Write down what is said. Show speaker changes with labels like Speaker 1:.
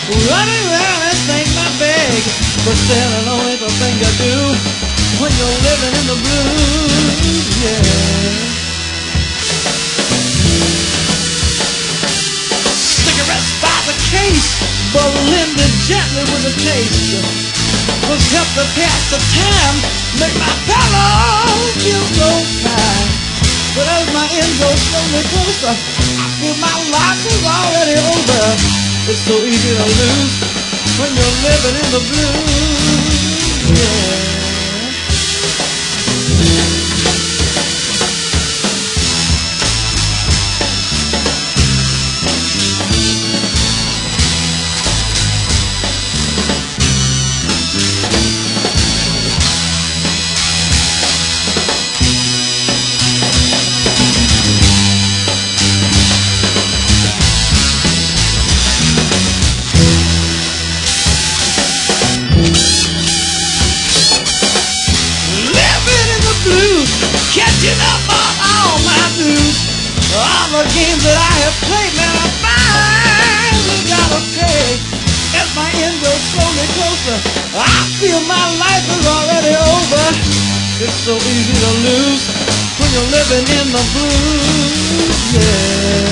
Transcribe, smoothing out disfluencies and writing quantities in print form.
Speaker 1: Running around and think my bag, but standing on ain't the thing to do when you're living in the blues, yeah. Cigarettes by the case, but blended gently with a taste, will help to pass the time, make my pillow feel so kind. But as my end goes slowly closer, I feel my life is already over. It's so easy to lose when you're living in the blues, yeah. Catching up on all my dues, all the games that I have played, man, I finally gotta pay. As my end goes slowly closer, I feel my life is already over. It's so easy to lose when you're living in the blues, yeah.